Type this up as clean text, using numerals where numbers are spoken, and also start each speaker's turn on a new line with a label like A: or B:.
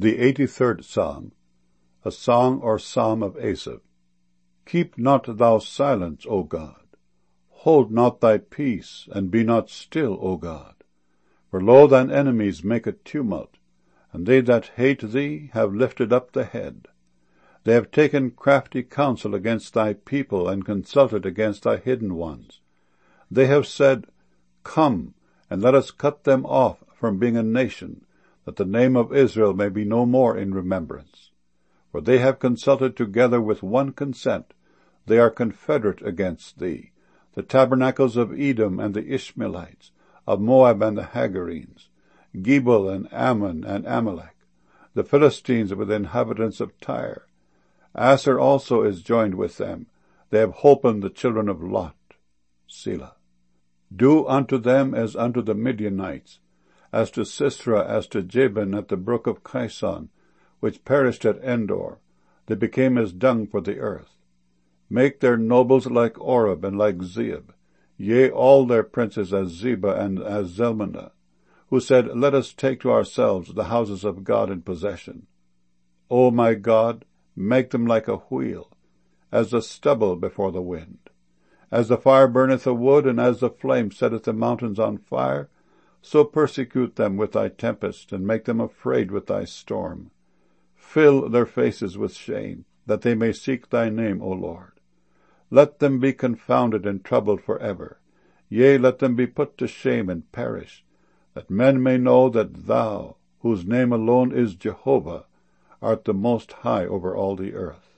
A: The 83rd Psalm, a song or psalm of Asaph. Keep not thou silence, O God. Hold not thy peace, and be not still, O God. For lo, thine enemies make a tumult, and they that hate thee have lifted up the head. They have taken crafty counsel against thy people, and consulted against thy hidden ones. They have said, Come, and let us cut them off from being a nation, that the name of Israel may be no more in remembrance. For they have consulted together with one consent, they are confederate against thee, the tabernacles of Edom and the Ishmaelites, of Moab and the Hagarenes, Gebal and Ammon and Amalek, the Philistines with the inhabitants of Tyre. Asher also is joined with them. They have holpen the children of Lot. Selah. Do unto them as unto the Midianites, as to Sisera, as to Jabin at the brook of Kison, which perished at Endor. They became as dung for the earth. Make their nobles like Oreb and like Zeeb, yea, all their princes as Zebah and as Zalmunna, who said, Let us take to ourselves the houses of God in possession. O my God, make them like a wheel, as the stubble before the wind. As the fire burneth the wood, and as the flame setteth the mountains on fire, so persecute them with thy tempest, and make them afraid with thy storm. Fill their faces with shame, that they may seek thy name, O Lord. Let them be confounded and troubled forever. Yea, let them be put to shame and perish, that men may know that thou, whose name alone is Jehovah, art the most high over all the earth.